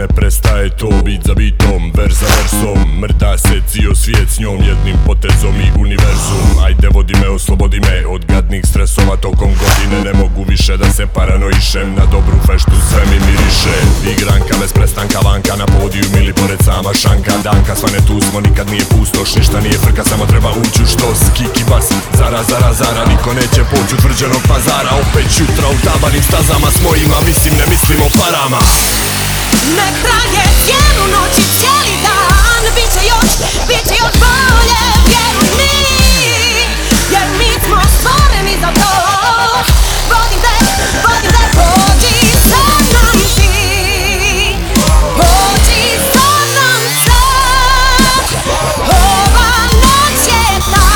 ne prestaje to, bit za bitom, vers za versom. Mrda se cijel svijet s njom, jednim potezom i univerzum. Ajde vodi me, oslobodi me od gadnih stresova tokom godine. Ne mogu više da se paranoišem, na dobru feštu sve mi miriše. Igranka bez prestanka, vanka na podiju ili pored sama šanka. Danka svane tu smo, nikad nije pustoš, ništa nije frka, samo treba ući u štos. Kiki bas, zara, zara, zara, niko neće poći utvrđenog pazara. Opet jutra u tabanim stazama s mojima, mislim ne mislim o parama. Nek traje cijelu noć i cijeli dan, biće još bolje, vjeruj mi, jer mi smo stvoreni za to. Vodim te, pođi sa mnom ti, pođi sa mnom sad, ova noć je ta,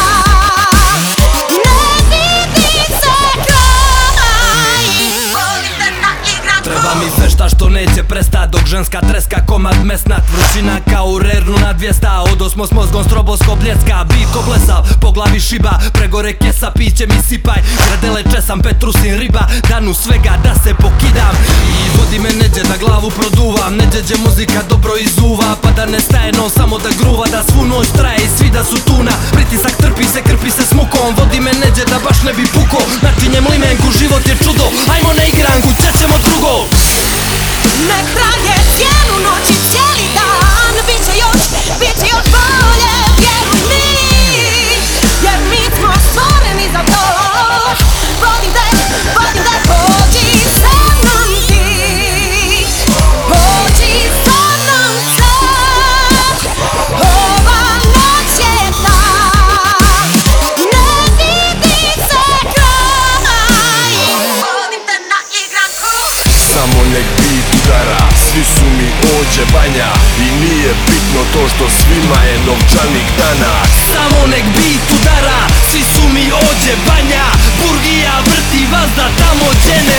ne vidi se kraj. Volim te na igranku. Treba mi fešta što neće prestat, dok ženska treska komad mesnat. Vrućina kao u rernu na 200, odosmo s mozgom stroboskop bljeska. Bit ko blesav, po glavi šiba, pregore kesa, piće mi sipaj. Gradele česam, petrusin riba, danu svega da se pokidam. I vodi me neđe da glavu produvam, neđe muzika dobro izuva, pa da ne staje no samo da gruva, da svu noć traje i svi da su tuna. Pritisak trpi se, krpi se s mukom, vodi me neđe da baš ne bi puko. Načinjem limenku, život je čudo, ajmo na igranku, ćemo drugo. Nek traje cijelu noć i cijeli dan, biće još bolje, vjeruj mi, jer mi smo stvoreni za to. Vodim te, pođi sa mnom ti, pođi sa mnom sad, ova noć je ta, ne vidi se kraj. Vodim te na igranku. Samo nek bit udara, svi su mi ođe banja. I nije bitno to što svima je novčanik danas. Samo nek bit udara, svi su mi ođe banja. Burgija vrti vazda tamo gdje ne